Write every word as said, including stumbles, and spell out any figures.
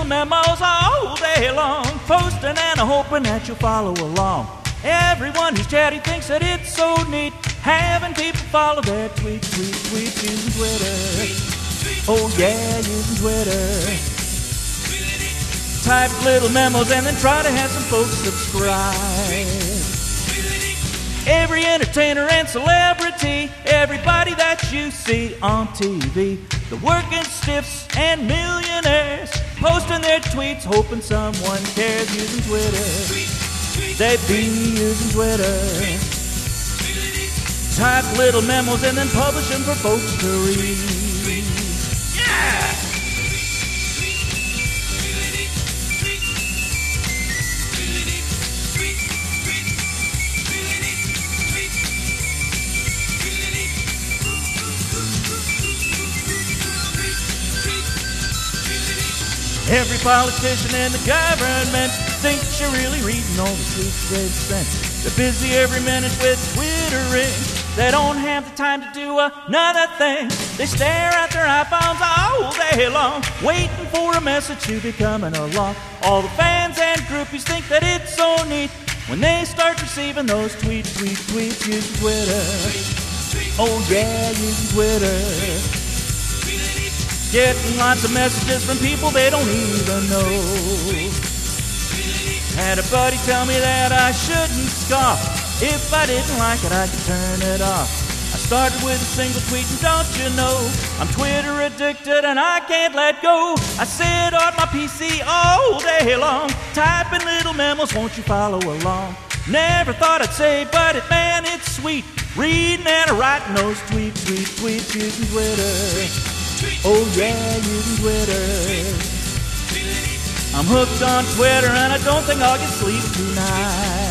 little memos all day long, posting and hoping that you'll follow along. Everyone who's chatty thinks that it's so neat, having people follow their tweets, tweets, tweets, using Twitter. Oh yeah, using Twitter. Type little memos and then try to have some folks subscribe. Every entertainer and celebrity, everybody that you see on T V, the working stiffs and millionaires, posting their tweets, hoping someone cares, using Twitter. They be using Twitter. Type little memos and then publish them for folks to read. Yeah! Every politician in the government thinks you're really reading all the tweets they've sent. They're busy every minute with Twittering. They don't have the time to do another thing. They stare at their iPhones all day long, waiting for a message to be coming along. All the fans and groupies think that it's so neat when they start receiving those tweets, tweets, tweets, using Twitter. Oh yeah, using Twitter. Getting lots of messages from people they don't even know. Had a buddy tell me that I shouldn't scoff. If I didn't like it, I could turn it off. I started with a single tweet, and don't you know, I'm Twitter addicted and I can't let go. I sit on my P C all day long, typing little memos, won't you follow along? Never thought I'd say, but it, man, it's sweet, reading and writing those tweets, tweets, tweets, using Twitter. Oh yeah, using Twitter. I'm hooked on Twitter and I don't think I'll get sleep tonight.